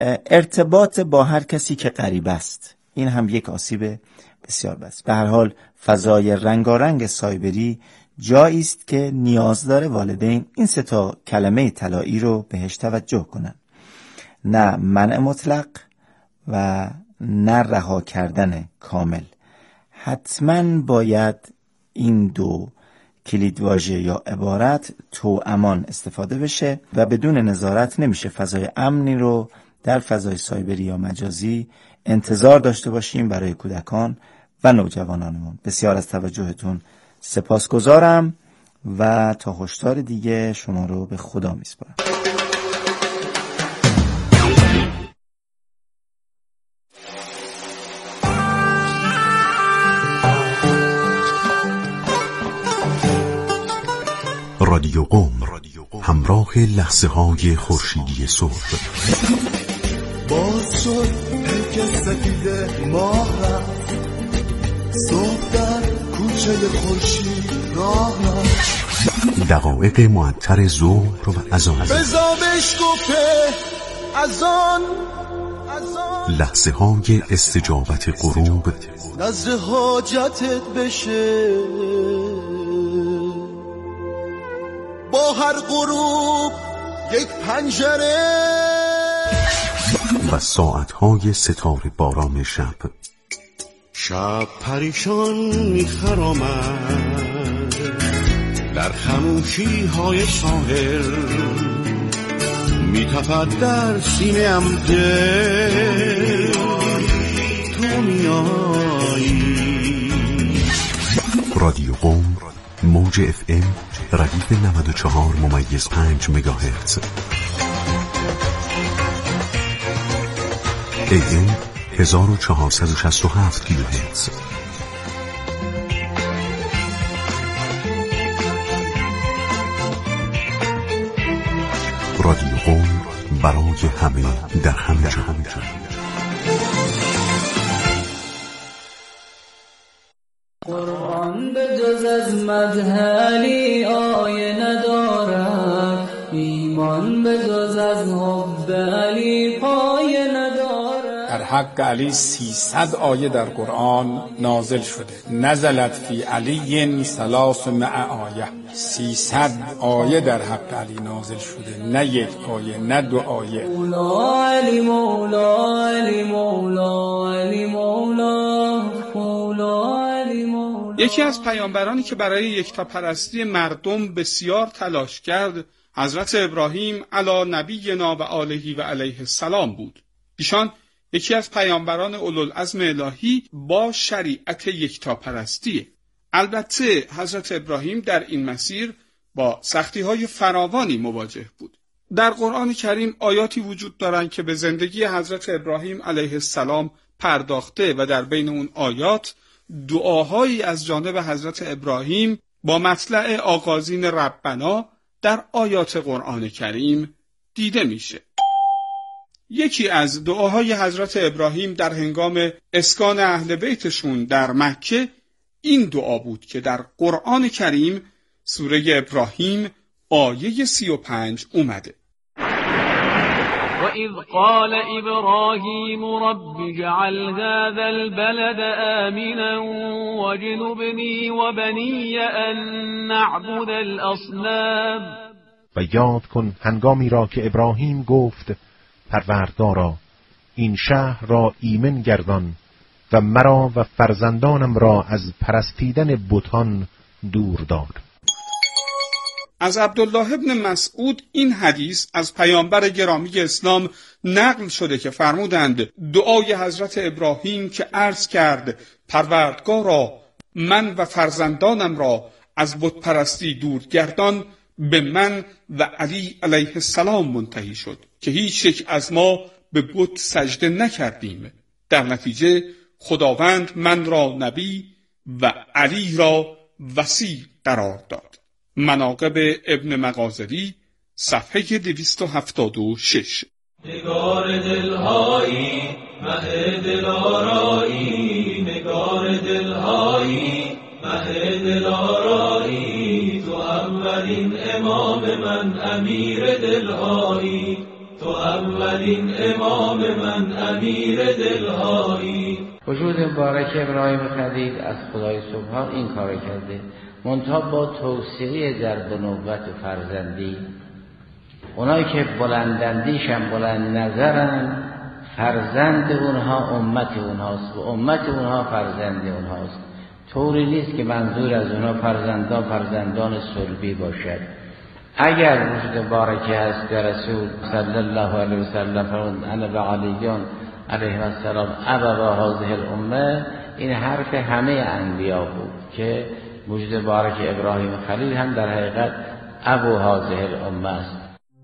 ارتباط با هر کسی که غریب است، این هم یک آسیب بسیار بس. به هر حال فضای رنگارنگ سایبری جایی است که نیاز داره والدین این 3 کلمه طلایی رو بهش توجه کنن. نه منع مطلق و نه رها کردن کامل. حتما باید این 2 کلیدواژه یا عبارت توامان استفاده بشه و بدون نظارت نمیشه فضای امنی رو در فضای سایبری یا مجازی انتظار داشته باشیم برای کودکان و نوجوانانمون. بسیار از توجهتون سپاسگزارم و تا هشدار دیگه شما رو به خدا میسپارم. رادیو قم، همراه لحظه های خورشیدی صبح. باز شد که سفید ماه رفت، صبح در کوچه خورشید راه رفت. دقایق معطر ظهر و اذان، بزامش گفته اذان، لحظه های استجابت غروب، نظر حاجتت بشه. با هر غروب یک پنجره و ساعتهای ستاره باران شب. شب پریشان میخرامد در خموشی های ساحل، میتفد در سینه ام دل، تو میایی. رادیو قم، موج FM ردیف 94.5 مگاهرتز، AM 1467 کیلوهرتز. رادیو قم، برای همه در همه جا. قرآن به جز از مدحلی آیه ندارد، ایمان به جز از حب علی پایه ندارد. در حق علی 300 آیه در قرآن نازل شده. نزلت فی علی 300 آیه. 300 آیه در حق علی نازل شده، نه 1 آیه، نه 2 آیه. مولا علی، مولا علی، مولا علی، مولا، مولا علی، مولا. یکی از پیامبرانی که برای یکتاپرستی مردم بسیار تلاش کرد حضرت ابراهیم علی نبینا و آله و علیه السلام بود. ایشان یکی از پیامبران اولوالعزم الهی با شریعت یکتاپرستیه. البته حضرت ابراهیم در این مسیر با سختی‌های فراوانی مواجه بود. در قرآن کریم آیاتی وجود دارند که به زندگی حضرت ابراهیم علیه السلام پرداخته و در بین اون آیات دعاهایی از جانب حضرت ابراهیم با مطلع آغازین ربنا در آیات قرآن کریم دیده میشه. یکی از دعاهای حضرت ابراهیم در هنگام اسکان اهل بیتشون در مکه این دعا بود که در قرآن کریم سوره ابراهیم آیه 35 اومده. وَإِذْ قَالَ إِبْرَاهِيمُ رَبِّ اجْعَلْ هَذَا الْبَلَدَ آمِنًا وَاجْنُبْنِي وَبَنِيَّ أَن نَّعْبُدَ الْأَصْنَامَ. و یاد کن هنگامی را که ابراهیم گفت پروردگارا این شهر را ایمن گردان و مرا و فرزندانم را از پرستیدن بتان دور دار. از عبدالله ابن مسعود این حدیث از پیامبر گرامی اسلام نقل شده که فرمودند دعای حضرت ابراهیم که عرض کرد پروردگارا من و فرزندانم را از بت پرستی دور گردان به من و علی علیه السلام منتهی شد که هیچ یک از ما به بت سجده نکردیم. در نتیجه خداوند من را نبی و علی را وصی قرار داد. مناقب ابن مغازری صفحه 276. نگار دلهایی مه دلارایی، نگار دلهایی مه دلارایی، تو اولین امام من امیر دلهایی، تو اولین امام من امیر دلهایی. وجود مبارک ابراهیم خلیل از خدای سبحان این کار کرده، منتها با توسعه در بنوت و فرزندی. اونایی که بلندندیشن بلند نظرن، فرزند اونها امت اونهاست و امت اونها فرزند اونهاست. طوری نیست که منظور از اونها فرزندان صلبی باشد. اگر وجود مبارکی هست که رسول صلی الله علیه و سلم فرمود انا و علیون علیه السلام ابا هذه الامه، این حرف همه انبیا بود که وجود مبارک ابراهیم خلیل هم در حقیقت ابو هذه الامه است.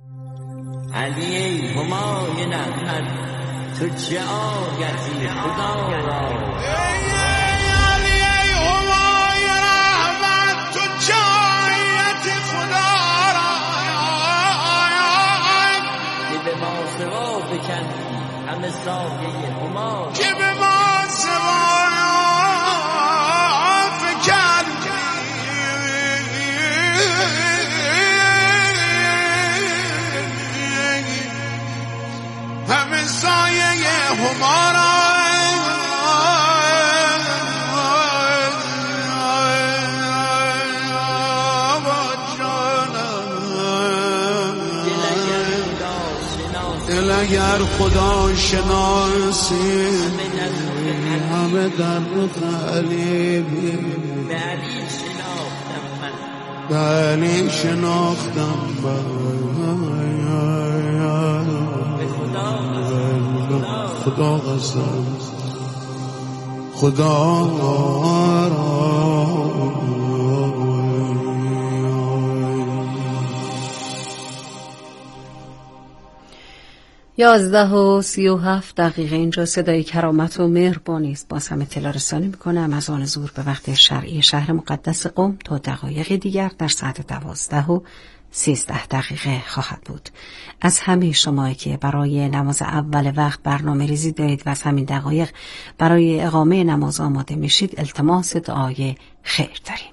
علی همای نعمت تو چه آگتی خدا را، علی همای رحمت تو چه آگتی خدا را، که به ما سوا بکندی همه سایه هما، که به ما سوا بکندی همه سایه همارا. دل اگر خدا شناسی همه در خلیل، به علی شناختم خدا قسم خدا را. 11:37 اینجا صدای کرامت و مهربانی است. باز هم اطلاع رسانی میکنم از آن ظهر به وقت شرعی شهر مقدس قم تا دقایق دیگر در ساعت 12:13 خواهد بود. از همه شما که برای نماز اول وقت برنامه ریزی دارید و از همین دقایق برای اقامه نماز آماده میشید، التماس دعای خیر داریم.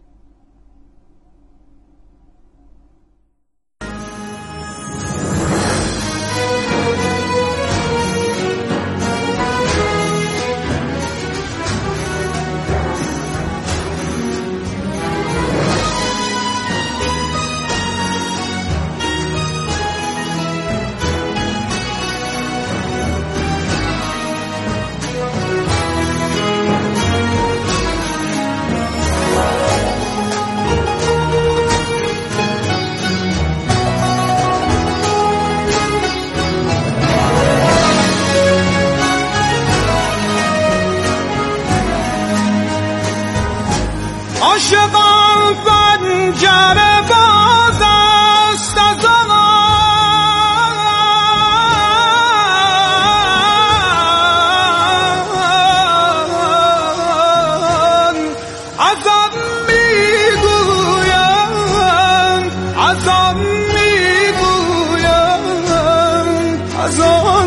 عاشقان پنجره باز است از آن، از آن میگویم، از آن میگویم، از آن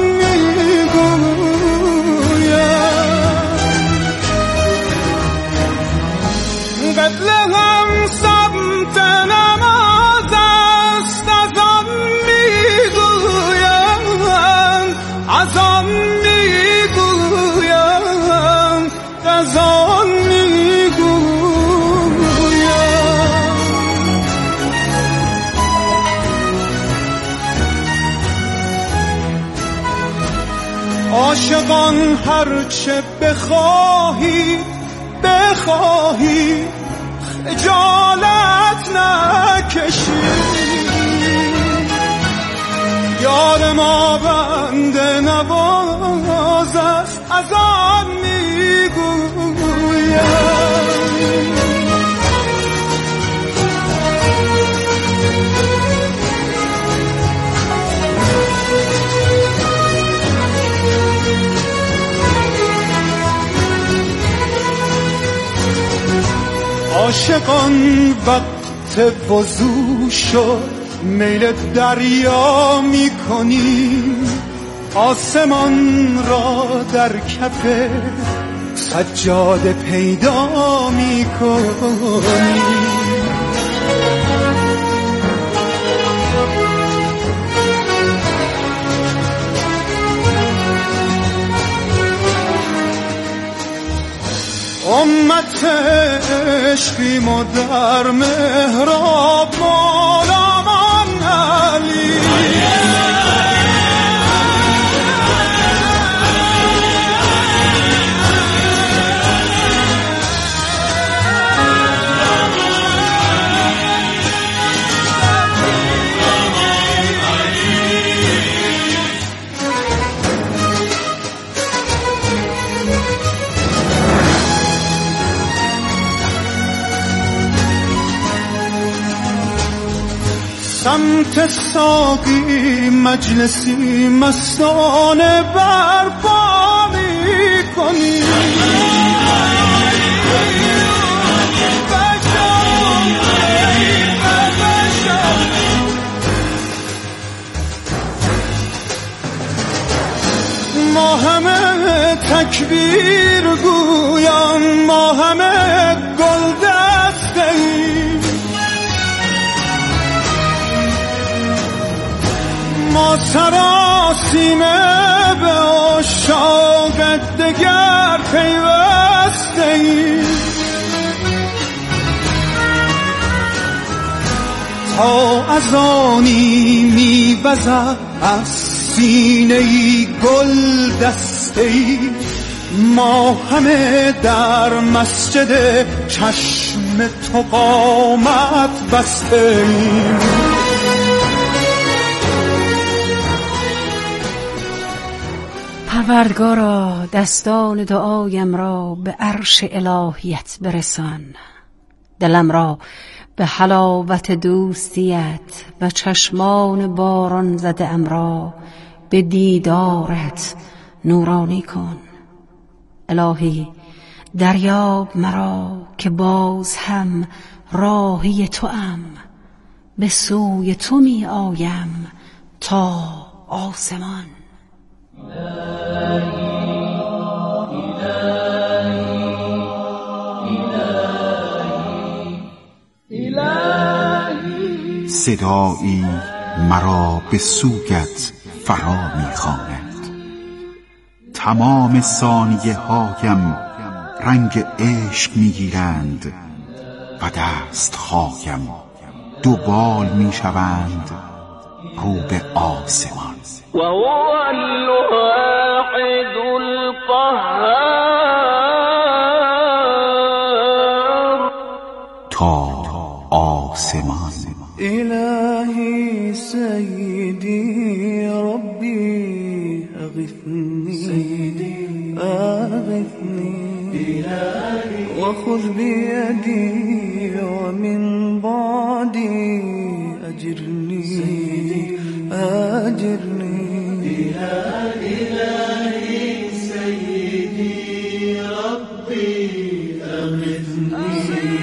قبل هم سمت نماز است، از آن میگویم، از آن میگویم، از آن میگویم. عاشقان هرچه بخواهی بخواهی خجالت نکشی، یار ما بنده نواز است، از آن میگویم. عاشقان وقت وضو شد میل دریا می کنی، آسمان را در کف سجاده پیدا می کنی. خدمت عشقیم و در محراب مولامان علی. سمت ساقی مجلسی مستانه برپا می‌کنی، ما همه تکبیر گویان، ما همه گل دسته‌ایم، ما سراسیمه به عشاق دگر پیوسته‌ایم، تا از آنی می‌وزد از سینه‌ای گل دسته‌ای، ما همه در مسجد چشم تو قامت بسته‌ایم. پروردگارا دستان دعایم را به عرش الهیت برسان، دلم را به حلاوت دوستیت و چشمان باران زده ام را به دیدارت نورانی کن. الهی دریاب مرا که باز هم راهی تو ام، به سوی تو می آیم تا آسمان. صدایی مرا به سویت فرا می‌خواند، تمام ثانیه هایم رنگ عشق می‌گیرند و دست‌هایم دوبال می‌شوند رو به آسمان. و هو الواحد القهار، تا آسمان. الهی سیدی ربی اغثنی اغثنی و خذ بیدی و من بعدی اجرنی اجرنی. الهی سیدی ربی اغثنی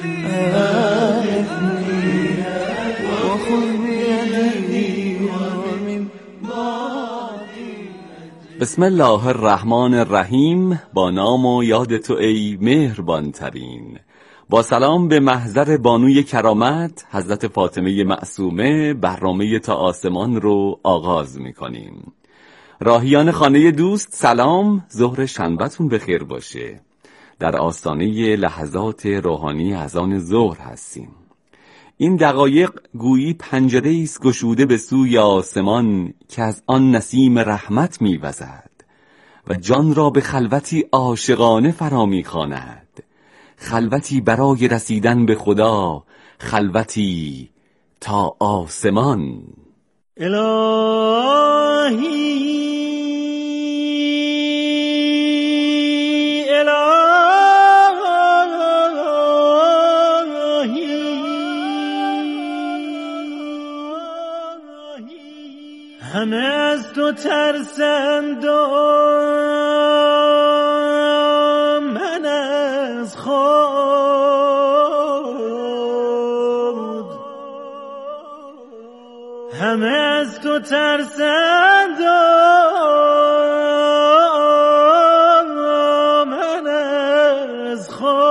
بسم الله الرحمن الرحیم. با نام و یاد تو ای مهربان ترین. با سلام به محضر بانوی کرامت حضرت فاطمه معصومه، برنامه تا آسمان رو آغاز میکنیم. راهیان خانه دوست سلام، ظهر شنبه‌تون بخیر باشه. در آستانه لحظات روحانی اذان ظهر هستیم. این دقایق گویی پنجره‌ای است گشوده به سوی آسمان که از آن نسیم رحمت می‌وزد و جان را به خلوتی عاشقانه فرا می‌خواند، خلوتی برای رسیدن به خدا، خلوتی تا آسمان. الهی همه از تو ترسند و من از خود، همه از تو ترسند و من از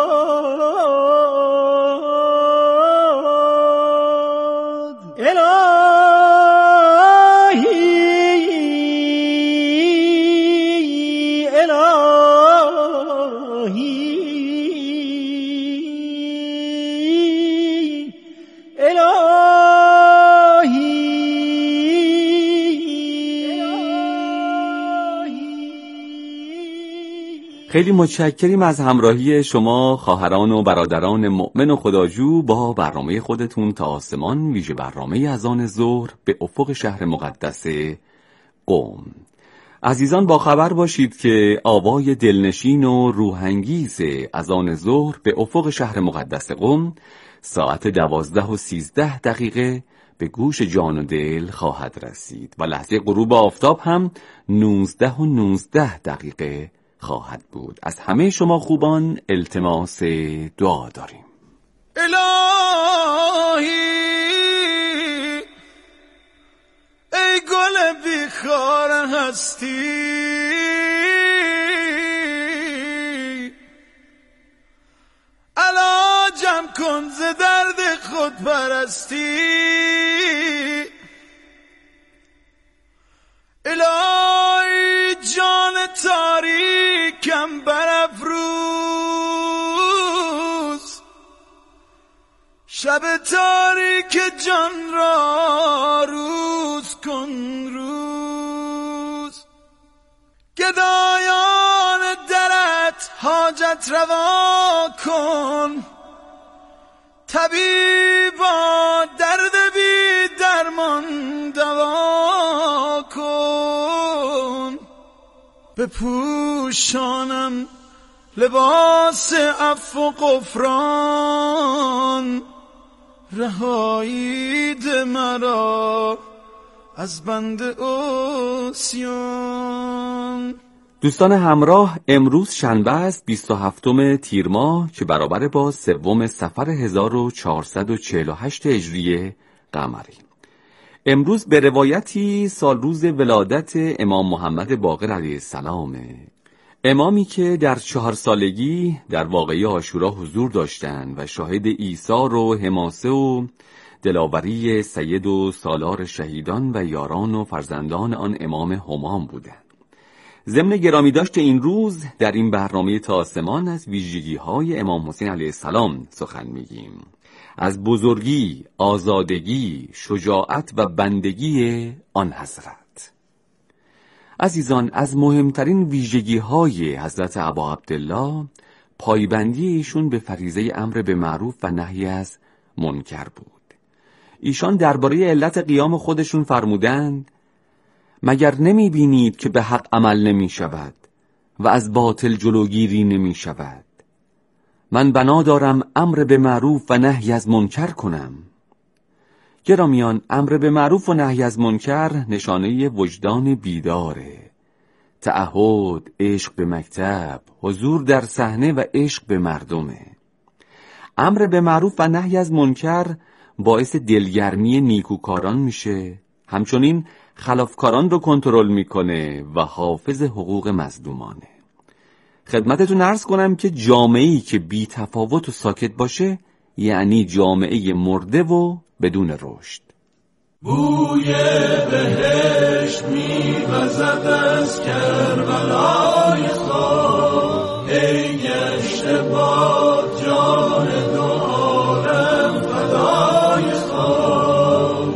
خود. خیلی متشکریم از همراهی شما خواهران و برادران مؤمن و خداجو با برنامه خودتون تا آسمان، ویژه برنامه اذان ظهر به افق شهر مقدس قم. عزیزان با خبر باشید که آوای دلنشین و روحانگیز اذان ظهر به افق شهر مقدس قم ساعت 12:13 به گوش جان و دل خواهد رسید و لحظه غروب آفتاب هم 19:19 خواهد بود. از همه شما خوبان التماس دعا داریم. الهی ای گل بیخار هستی، علاجم کن ز درد خود پرستی. الهی جان تاریکم برافروز، شب تاریک جان را روز کن روز. گدایان درت حاجت روا کن، طبیبا درد بی درمان دوا کن. بپوشانم لباس عفو و غفران، رهایید مرا از بند عصیان. دوستان همراه، امروز شنبه است 27 تیر ماه که برابر با 3 صفر 1448 هجری قمری. امروز به روایتی سال روز ولادت امام محمد باقر علیه السلامه، امامی که در 4 سالگی در واقعه عاشورا حضور داشتند و شاهد ایثار و حماسه و دلاوری سید و سالار شهیدان و یاران و فرزندان آن امام همام بودند. ضمن گرامی داشت این روز در این برنامه تا آسمان از ویژگی‌های امام حسین علیه السلام سخن میگیم، از بزرگی، آزادگی، شجاعت و بندگی آن حضرت. عزیزان، از مهمترین ویژگی‌های حضرت ابا عبدالله پایبندی ایشون به فریضه امر به معروف و نهی از منکر بود. ایشان درباره علت قیام خودشون فرمودند: مگر نمی بینید که به حق عمل نمی شود و از باطل جلوگیری نمی شود؟ من بنا دارم امر به معروف و نهی از منکر کنم. گرامیان، امر به معروف و نهی از منکر نشانه وجدان بیداره، تعهد، عشق به مکتب، حضور در صحنه و عشق به مردمه. امر به معروف و نهی از منکر باعث دلگرمی نیکوکاران میشه، همچنین خلافکاران رو کنترل میکنه و حافظ حقوق مظلومانه. خدمتتون عرض کنم که جامعه‌ای که بی تفاوت و ساکت باشه یعنی جامعه مرده و بدون رشد. بوی بهشت می‌وزد از کربلای خاک، ای گشته باد جان دو عالم فدای خاک.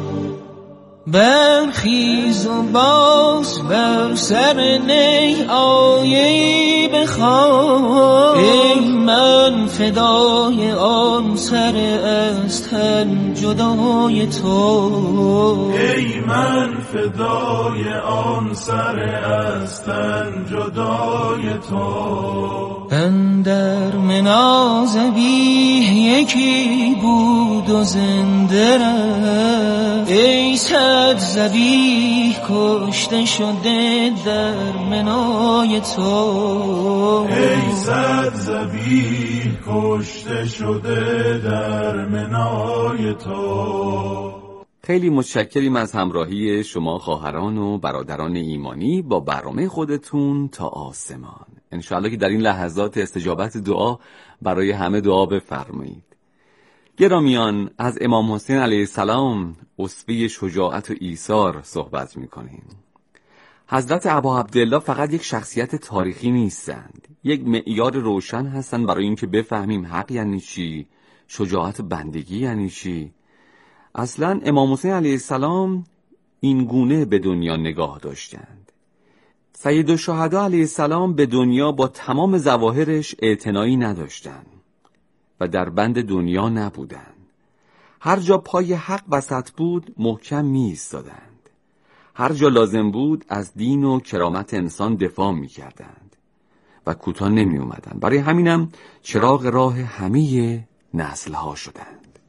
برخیز و باز بر سر نی آیه‌ای بخوان، ای من فدای آن سر از تن جدای تو. ای من فدای آن سر از تن جدای تو. اندر منازبیه یکی بود و زنده رفت، ای صد ذبیح کشته شده در منای تو. ای صد ذبیح کشته شده در منای تو. خیلی متشکریم از همراهی شما خواهران و برادران ایمانی با برنامه خودتون تا آسمان. انشاءالله که در این لحظات استجابت دعا برای همه دعا بفرمایید. گرامیان، از امام حسین علیه السلام اسوه شجاعت و ایثار صحبت میکنیم. حضرت ابا عبدالله فقط یک شخصیت تاریخی نیستند، یک معیار روشن هستند برای اینکه بفهمیم حق یعنی چی، شجاعت و بندگی یعنی چی. اصلا امام حسین علیه السلام این گونه به دنیا نگاه داشتند. سیدالشهدا علیه السلام به دنیا با تمام ظواهرش اعتنایی نداشتند و در بند دنیا نبودند. هر جا پای حق وسط بود محکم می ایستادند. هر جا لازم بود از دین و کرامت انسان دفاع می کردند و کوتاه نمی اومدند. برای همینم چراغ راه همه نسل‌ها شدند.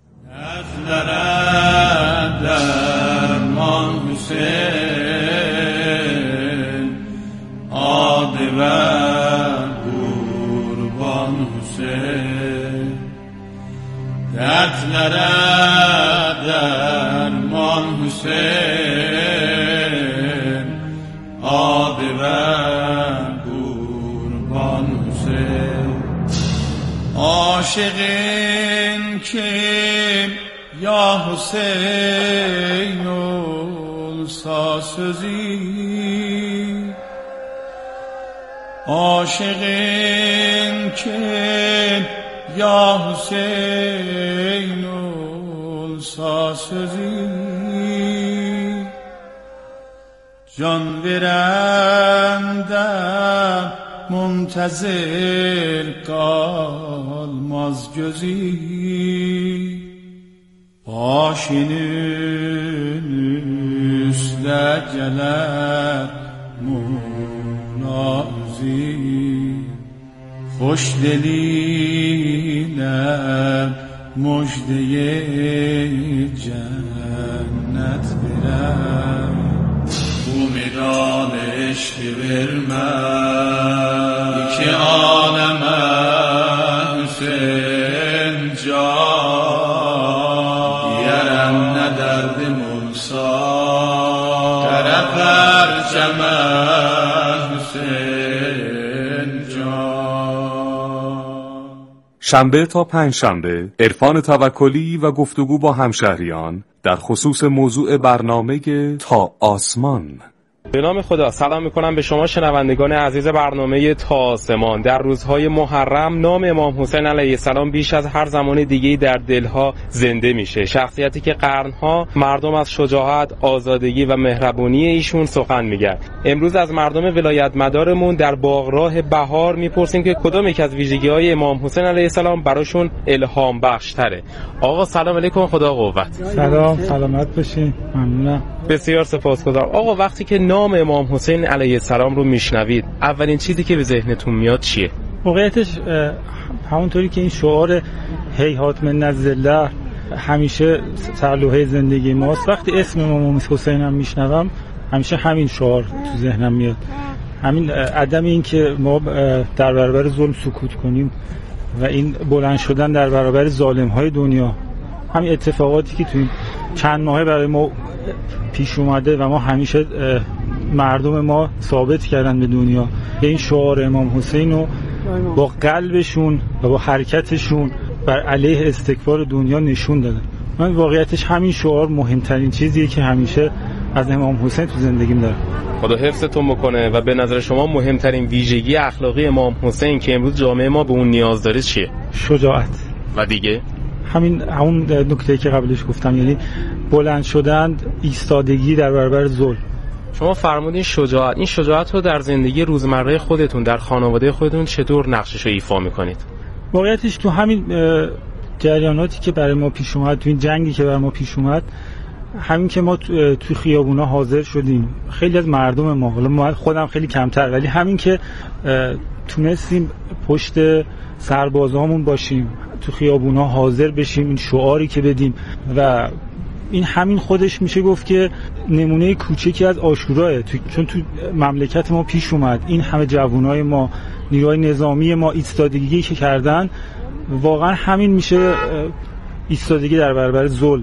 درمان حسین آدور قربان حسین دردلره درمان حسین آدور قربان حسین عاشقین که یا حسین سازی عاشقین که یا حسین سازی جان برندم منتظر kalmaz gözü başının üstüne gelir munazi hoş diline müjdeye cennet veren bu miran eşki verme iki aleme Hüseyin can diyerem ne derdim olsa terefer ceme Hüseyin can. شنبه تا پنجشنبه عرفان توکلی و گفتگو با همشهریان در خصوص موضوع برنامه تا آسمان. به نام خدا سلام میکنم به شما شنوندگان عزیز برنامه تا آسمان. در روزهای محرم نام امام حسین علیه السلام بیش از هر زمان دیگه‌ای در دلها زنده میشه. شخصیتی که قرنها مردم از شجاعت، آزادگی و مهربونی ایشون سخن میگن. امروز از مردم ولایت مدارمون در باغراه بهار میپرسیم که کدام یک از ویژگی‌های امام حسین علیه السلام براشون الهام بخش تره. آقا سلام علیکم، خدا قوت. سلام، سلامت باشین. ممنونم. بسیار سپاسگزارم. آقا وقتی که نام امام حسین علیه السلام رو میشنوید اولین چیزی که به ذهنتون میاد چیه؟ واقعیتش همونطوری که این شعار هیهات من نزله همیشه تعلقه زندگی ماست، وقتی اسم امام حسین هم میشنوم همیشه همین شعار تو ذهنم میاد. همین عدم این که ما در برابر ظلم سکوت کنیم و این بلند شدن در برابر ظالم های دنیا، همین اتفاقاتی که تو این چند ماهه برای ما پیش اومده و ما همیشه مردم ما ثابت کردن به دنیا به این شعار امام حسین رو با قلبشون و با حرکتشون بر علیه استکبار دنیا نشون دادن. من واقعیتش همین شعار مهمترین چیزیه که همیشه از امام حسین تو زندگیم دارم. خدا حفظتون بکنه. و به نظر شما مهمترین ویژگی اخلاقی امام حسین که امروز جامعه ما به اون نیاز داره چیه؟ شجاعت. و دیگه؟ همون نکته‌ای که قبلش گفتم، یعنی بلند شدن، ایستادگی در برابر ظلم. شما فرمودین شجاعت. این شجاعت رو در زندگی روزمره خودتون، در خانواده خودتون چطور نقشش رو ایفا میکنید؟ واقعیتش تو همین جریاناتی که برای ما پیش اومد، تو این جنگی که برای ما پیش اومد، همین که ما تو خیابونا حاضر شدیم، خیلی از مردم ما، حالا ما خودم خیلی کمتر، ولی همین که تونستیم پشت سربازامون باشیم، تو خیابونا حاضر بشیم، این شعاری که بدیم و این همین خودش میشه گفت که نمونه کوچکی از عاشوراه، چون تو مملکت ما پیش اومد این همه جوانای ما، نیروهای نظامی ما ایستادگی که کردن، واقعا همین میشه ایستادگی در برابر ظلم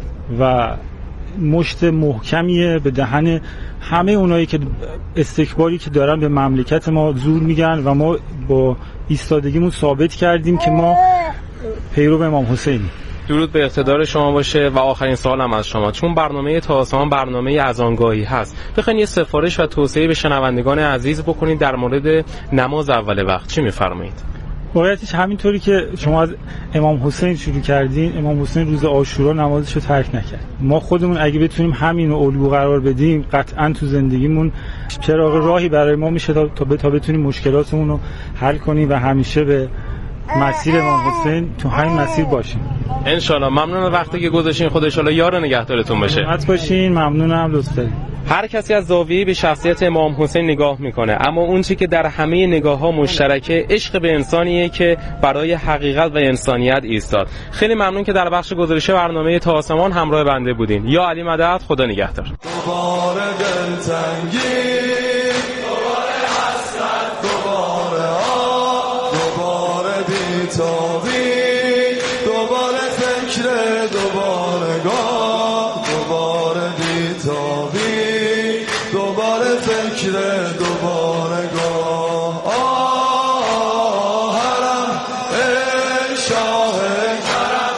و مشت محکمیه به دهن همه اونایی که استکباری که دارن به مملکت ما زور میگن و ما با ایستادگیمون ثابت کردیم که ما پیرو امام حسینیم. درود به اقتدار شما باشه. و آخرین سوالم از شما، چون برنامه تا آسمان برنامه اذانگاهی هست، بخواید یه سفارش و توصیه به شنوندگان عزیز بکنید در مورد نماز اول وقت، چی میفرمایید؟ واقعیتش همینطوری که شما از امام حسین شروع کردین، امام حسین روز عاشورا نمازش رو ترک نکرد. ما خودمون اگه بتونیم همین رو الگو قرار بدیم، قطعاً تو زندگیمون چراغ راهی برای ما میشه تا بتونیم مشکلاتمون رو حل کنیم و همیشه به مسیر امام حسین تو همین مسیر باشیم. انشالله. ممنون وقتی که گذاشتین. خدا انشالله یار و نگهدارتون باشه. سلامت باشین. ممنونم. لطف دارید. هر کسی از زاویه‌ای به شخصیت امام حسین نگاه میکنه، اما اون چیزی که در همه نگاه‌ها مشترکه عشق به انسانیه که برای حقیقت و انسانیت ایستاد. خیلی ممنون که در بخش گزارش برنامه تا آسمان همراه بنده بودین. یا علی مدد. خدا نگهدار. دوباره دلتنگی، دوباره حسرت، دوباره آه، دوباره بی‌تابی، دوباره فکر، دوباره گاه، دوباره بی‌تابی، دوباره فکر، دوباره گاه. آه حرم ای شاه کرم،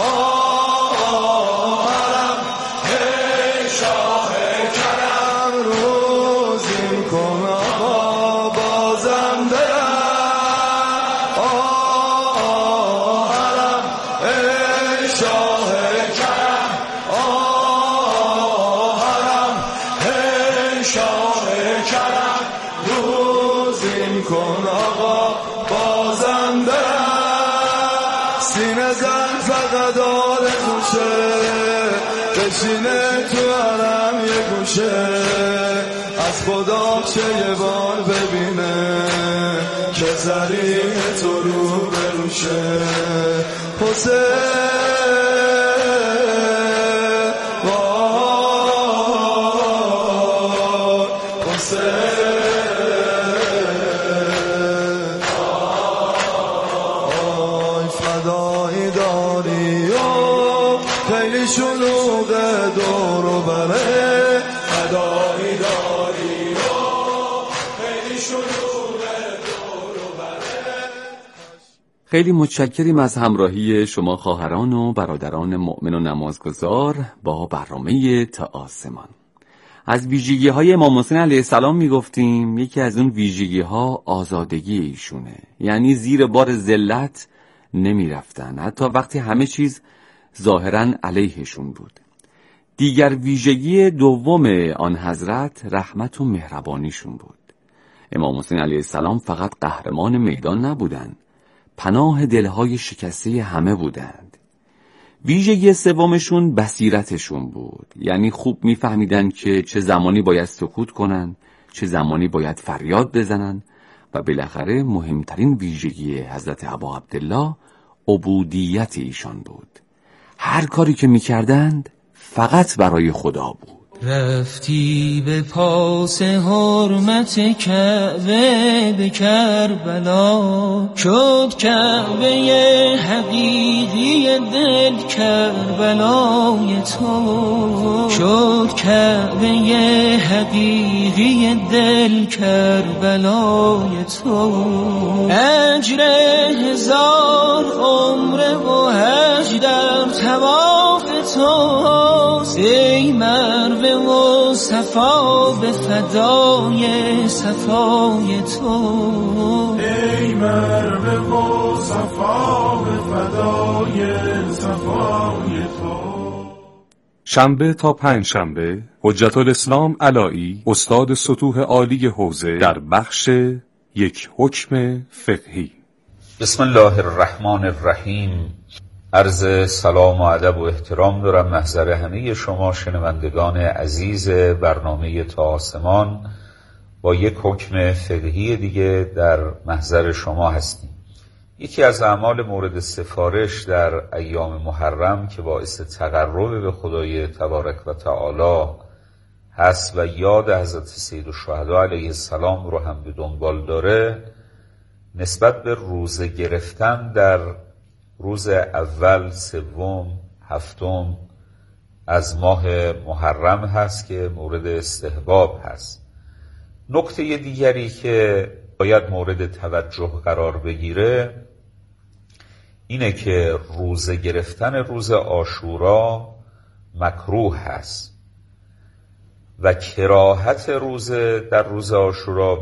آه حرم ای شاه کرم، روزیم کن آقا بازم برم. آه حرم ای شاه کرم، آه حرم ای شاه کرم، روزیم کن آقا بازم برم. سینه زن فقط آرزوشه بشینه تو حرم یه گوشه، از خدا چه یه بار ببینه که ذریح تو رو بروشه. حسین فدایی داری و خیلی شلوغ دور و بره، فدایی داری و خیلی شلوغ دور و بره. خیلی متشکریم از همراهی شما خواهران و برادران مؤمن و نمازگزار با برنامه تا آسمان. از ویژگی‌های امام حسین علیه السلام میگفتیم یکی از اون ویژگی‌ها آزادگی ایشونه، یعنی زیر بار ذلت نمیرفتن حتی وقتی همه چیز ظاهراً علیهشون بود. دیگر ویژگی دوم آن حضرت رحمت و مهربانیشون بود. امام حسین علیه السلام فقط قهرمان میدان نبودن، پناه دلهای شکسته همه بودند. ویژگی سومشون بصیرتشون بود، یعنی خوب میفهمیدن که چه زمانی باید سکوت کنن، چه زمانی باید فریاد بزنن و بالاخره مهمترین ویژگی حضرت ابا عبدالله عبودیت ایشان بود. هر کاری که میکردند فقط برای خدا بود. رفتی به پاس حرمت کعبه به کربلا، شد کعبه حقیقی دل کربلای تو، شد کعبه حقیقی دل کربلای تو. اجر 1000 عمر و حج در طواف توست، ای مروه و صفا به فدای صفای تو، ای مروه و صفا به فدای صفای تو. شنبه تا پنجشنبه حجت الاسلام علایی استاد سطوح عالی حوزه در بخش یک حکم فقهی. بسم الله الرحمن الرحیم. عرض سلام و ادب و احترام دارم محضر همه شما شنوندگان عزیز برنامه تا آسمان. با یک حکم فقهی دیگه در محضر شما هستیم. یکی از اعمال مورد سفارش در ایام محرم که باعث تقرب به خدای تبارک و تعالی هست و یاد حضرت سیدالشهدا علیه السلام رو هم به دنبال داره، نسبت به روزه گرفتن در روز اول، سوم، هفتم از ماه محرم هست که مورد استحباب هست. نکته دیگری که باید مورد توجه قرار بگیره اینه که روزه گرفتن روز عاشورا مکروه هست و کراهت روزه در روز عاشورا